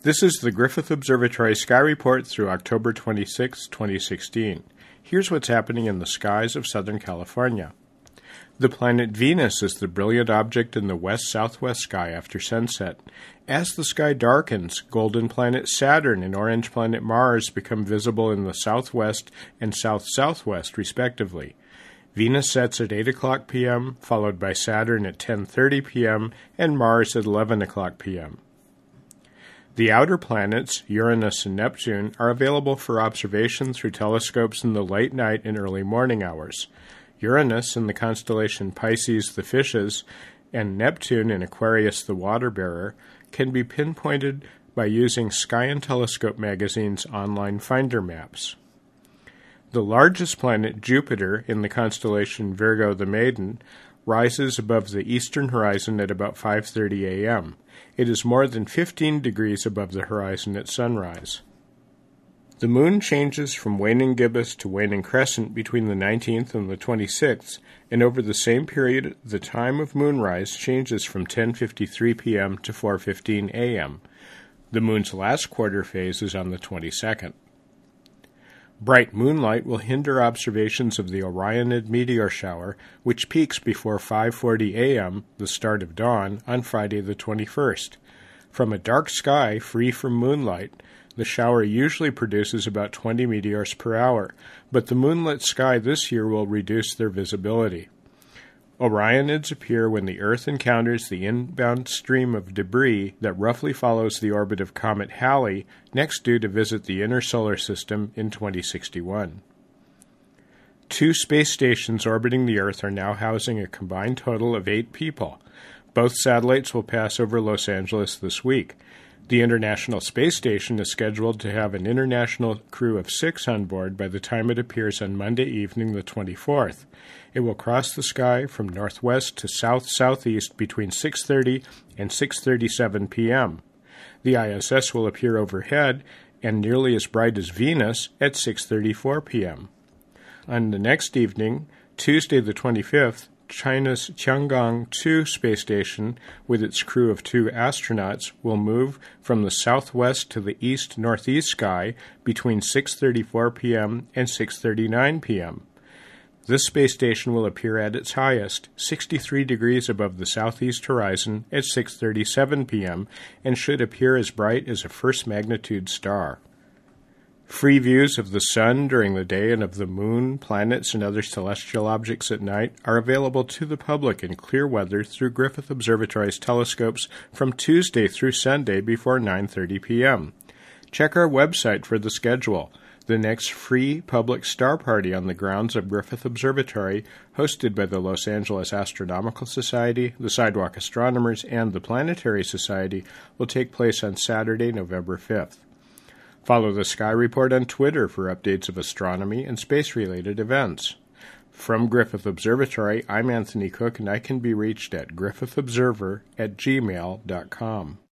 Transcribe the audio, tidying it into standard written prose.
This is the Griffith Observatory Sky Report through October 26, 2016. Here's what's happening in the skies of Southern California. The planet Venus is the brilliant object in the west-southwest sky after sunset. As the sky darkens, golden planet Saturn and orange planet Mars become visible in the southwest and south-southwest, respectively. Venus sets at 8 o'clock p.m., followed by Saturn at 10:30 p.m., and Mars at 11 o'clock p.m. The outer planets, Uranus and Neptune, are available for observation through telescopes in the late night and early morning hours. Uranus in the constellation Pisces the Fishes and Neptune in Aquarius the Water Bearer can be pinpointed by using Sky and Telescope magazine's online finder maps. The largest planet, Jupiter, in the constellation Virgo the Maiden, rises above the eastern horizon at about 5:30 a.m. It is more than 15 degrees above the horizon at sunrise. The moon changes from waning gibbous to waning crescent between the 19th and the 26th, and over the same period, the time of moonrise changes from 10:53 p.m. to 4:15 a.m. The moon's last quarter phase is on the 22nd. Bright moonlight will hinder observations of the Orionid meteor shower, which peaks before 5:40 a.m., the start of dawn, on Friday the 21st. From a dark sky free from moonlight, the shower usually produces about 20 meteors per hour, but the moonlit sky this year will reduce their visibility. Orionids appear when the Earth encounters the inbound stream of debris that roughly follows the orbit of Comet Halley, next due to visit the inner solar system in 2061. 2 space stations orbiting the Earth are now housing a combined total of 8 people. Both satellites will pass over Los Angeles this week. The International Space Station is scheduled to have an international crew of 6 on board by the time it appears on Monday evening, the 24th. It will cross the sky from northwest to south-southeast between 6:30 and 6:37 p.m. The ISS will appear overhead and nearly as bright as Venus at 6:34 p.m. On the next evening, Tuesday the 25th, China's Tiangong 2 space station, with its crew of 2 astronauts, will move from the southwest to the east-northeast sky between 6:34 p.m. and 6:39 p.m. This space station will appear at its highest, 63 degrees above the southeast horizon, at 6:37 p.m., and should appear as bright as a first-magnitude star. Free views of the sun during the day and of the moon, planets, and other celestial objects at night are available to the public in clear weather through Griffith Observatory's telescopes from Tuesday through Sunday before 9:30 p.m. Check our website for the schedule. The next free public star party on the grounds of Griffith Observatory, hosted by the Los Angeles Astronomical Society, the Sidewalk Astronomers, and the Planetary Society, will take place on Saturday, November 5th. Follow the Sky Report on Twitter for updates of astronomy and space-related events. From Griffith Observatory, I'm Anthony Cook, and I can be reached at griffithobserver@gmail.com.